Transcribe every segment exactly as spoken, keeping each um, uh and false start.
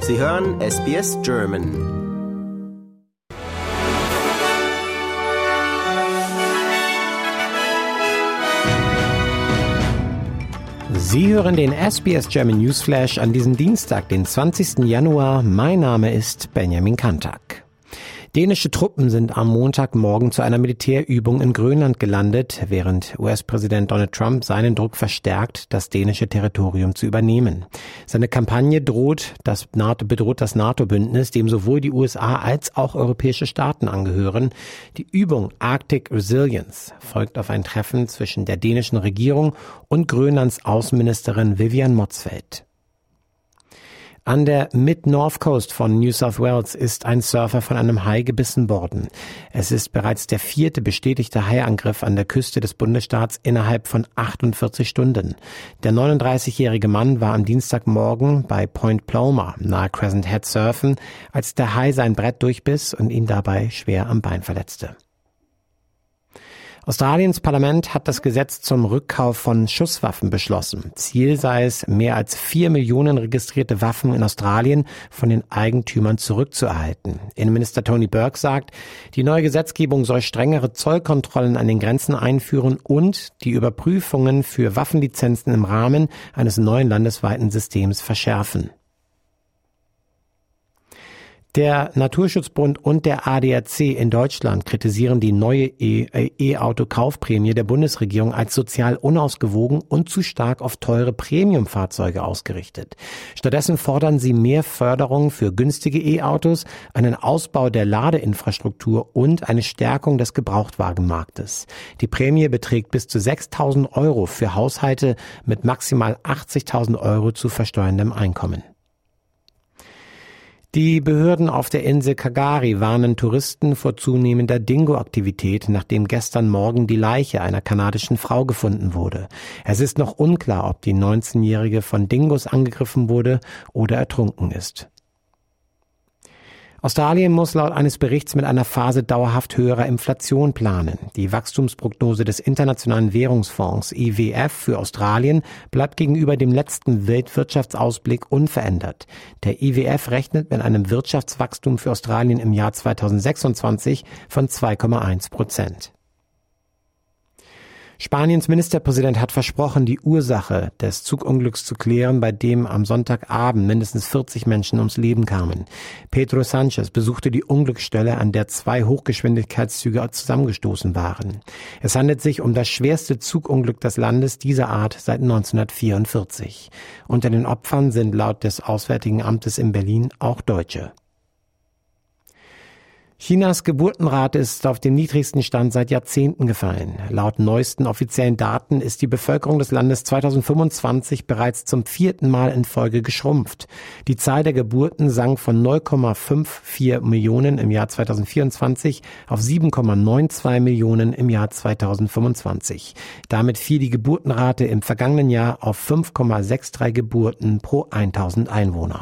Sie hören S B S German. Sie hören den S B S German Newsflash an diesem Dienstag, den zwanzigsten Januar. Mein Name ist Benjamin Kantak. Dänische Truppen sind am Montagmorgen zu einer Militärübung in Grönland gelandet, während U S-Präsident Donald Trump seinen Druck verstärkt, das dänische Territorium zu übernehmen. Seine Kampagne droht das NATO, bedroht das NATO-Bündnis, dem sowohl die U S A als auch europäische Staaten angehören. Die Übung Arctic Resilience folgt auf ein Treffen zwischen der dänischen Regierung und Grönlands Außenministerin Vivian Motzfeldt. An der Mid-North Coast von New South Wales ist ein Surfer von einem Hai gebissen worden. Es ist bereits der vierte bestätigte Haiangriff an der Küste des Bundesstaats innerhalb von achtundvierzig Stunden. Der neununddreißigjährige Mann war am Dienstagmorgen bei Point Paloma nahe Crescent Head surfen, als der Hai sein Brett durchbiss und ihn dabei schwer am Bein verletzte. Australiens Parlament hat das Gesetz zum Rückkauf von Schusswaffen beschlossen. Ziel sei es, mehr als vier Millionen registrierte Waffen in Australien von den Eigentümern zurückzuerhalten. Innenminister Tony Burke sagt, die neue Gesetzgebung soll strengere Zollkontrollen an den Grenzen einführen und die Überprüfungen für Waffenlizenzen im Rahmen eines neuen landesweiten Systems verschärfen. Der Naturschutzbund und der A D A C in Deutschland kritisieren die neue E-Auto-Kaufprämie der Bundesregierung als sozial unausgewogen und zu stark auf teure Premiumfahrzeuge ausgerichtet. Stattdessen fordern sie mehr Förderung für günstige E-Autos, einen Ausbau der Ladeinfrastruktur und eine Stärkung des Gebrauchtwagenmarktes. Die Prämie beträgt bis zu sechstausend Euro für Haushalte mit maximal achtzigtausend Euro zu versteuerndem Einkommen. Die Behörden auf der Insel Kagari warnen Touristen vor zunehmender Dingo-Aktivität, nachdem gestern Morgen die Leiche einer kanadischen Frau gefunden wurde. Es ist noch unklar, ob die neunzehnjährige von Dingos angegriffen wurde oder ertrunken ist. Australien muss laut eines Berichts mit einer Phase dauerhaft höherer Inflation planen. Die Wachstumsprognose des Internationalen Währungsfonds I W F für Australien bleibt gegenüber dem letzten Weltwirtschaftsausblick unverändert. Der I W F rechnet mit einem Wirtschaftswachstum für Australien im Jahr zweitausendsechsundzwanzig von zwei Komma eins Prozent. Spaniens Ministerpräsident hat versprochen, die Ursache des Zugunglücks zu klären, bei dem am Sonntagabend mindestens vierzig Menschen ums Leben kamen. Pedro Sánchez besuchte die Unglücksstelle, an der zwei Hochgeschwindigkeitszüge zusammengestoßen waren. Es handelt sich um das schwerste Zugunglück des Landes dieser Art seit neunzehnhundertvierundvierzig. Unter den Opfern sind laut des Auswärtigen Amtes in Berlin auch Deutsche. Chinas Geburtenrate ist auf den niedrigsten Stand seit Jahrzehnten gefallen. Laut neuesten offiziellen Daten ist die Bevölkerung des Landes zweitausendfünfundzwanzig bereits zum vierten Mal in Folge geschrumpft. Die Zahl der Geburten sank von neun Komma vierundfünfzig Millionen im Jahr zweitausendvierundzwanzig auf sieben Komma zweiundneunzig Millionen im Jahr zweitausendfünfundzwanzig. Damit fiel die Geburtenrate im vergangenen Jahr auf fünf Komma dreiundsechzig Geburten pro tausend Einwohner.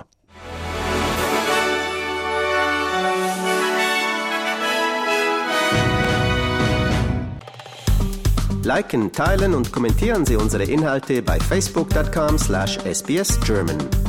Liken, teilen und kommentieren Sie unsere Inhalte bei facebook punkt com slash S B S German.